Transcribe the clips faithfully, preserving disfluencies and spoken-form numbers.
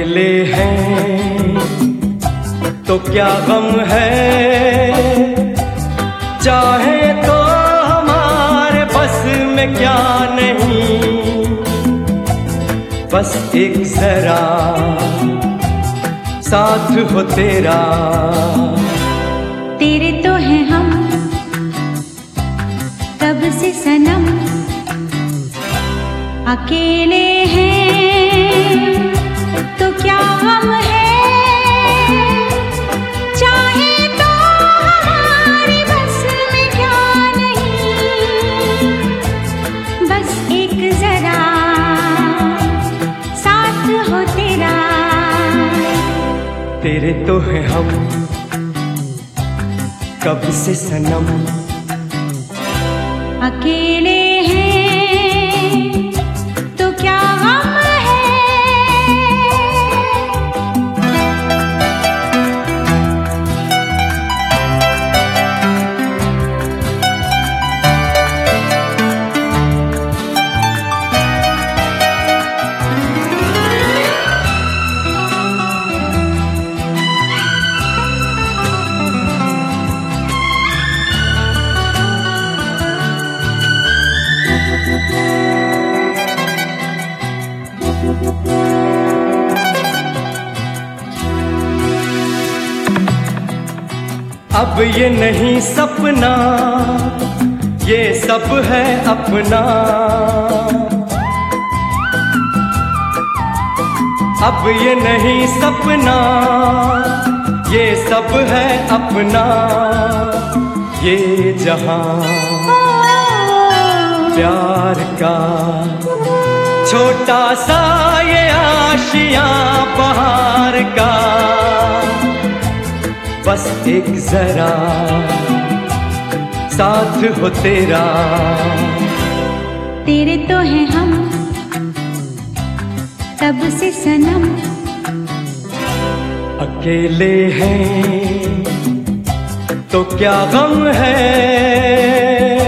अकेले हैं तो क्या गम है, चाहे तो हमारे बस में क्या नहीं, बस एक जरा साथ हो तेरा। तेरे तो हैं हम तब से सनम, अकेले हैं तो क्या गम है, चाहे तो हमारी बस में क्या नहीं, बस एक जरा साथ हो तेरा। तेरे तो हैं हम कब से सनम, अकेले हैं तो क्या गम है। अब ये नहीं सपना, ये सब है अपना, अब ये नहीं सपना, ये सब है अपना, ये जहां प्यार का छोटा सा ये आशियां बहार का, बस एक जरा साथ हो तेरा। तेरे तो हैं हम तब से सनम, अकेले हैं तो क्या गम है।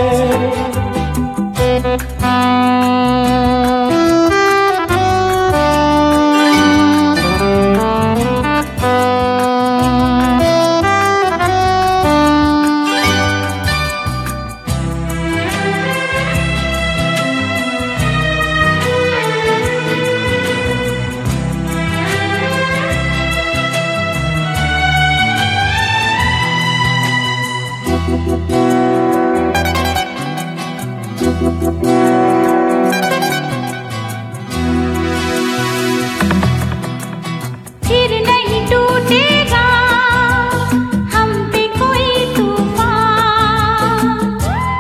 फिर नहीं टूटेगा हम पे कोई तूफान,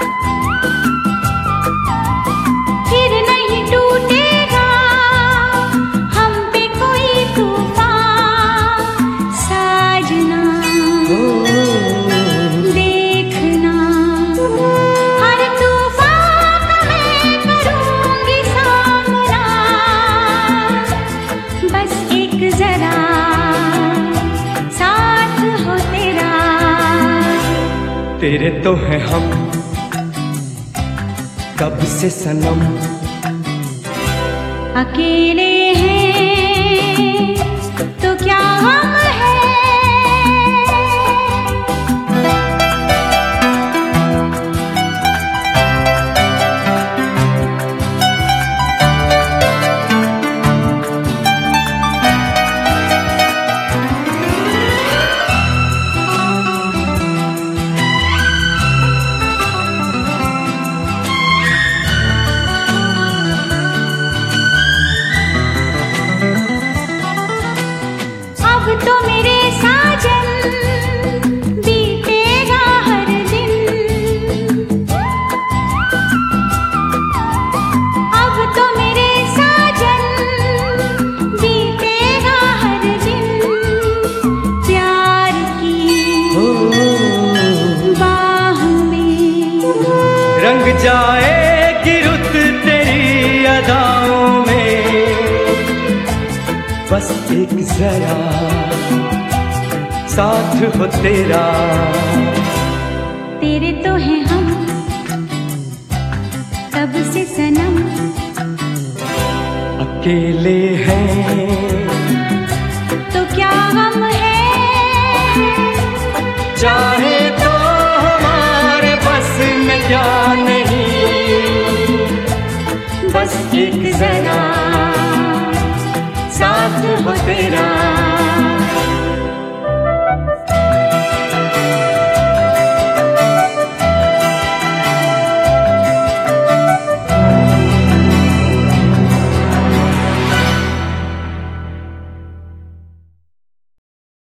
फिर नहीं टूटेगा हम पे कोई तूफान। साजना देखना हर तूफान का मैं करूंगी सामना, बस एक जरा साथ हो तेरा। तेरे तो हैं हम कब से सनम, अकेले हैं तो क्या गम है। अब तो मेरे साजन बीतेगा हर दिन, अब तो मेरे साजन बीतेगा हर दिन, प्यार की बाह में रंग जाएगी रुत तेरी अदाओं में, बस एक जरा साथ हो तेरा। तेरे तो हैं हम तब से सनम, अकेले हैं चाहे तो हमारे बस में क्या नहीं, बस एक जरा साथ हो तेरा।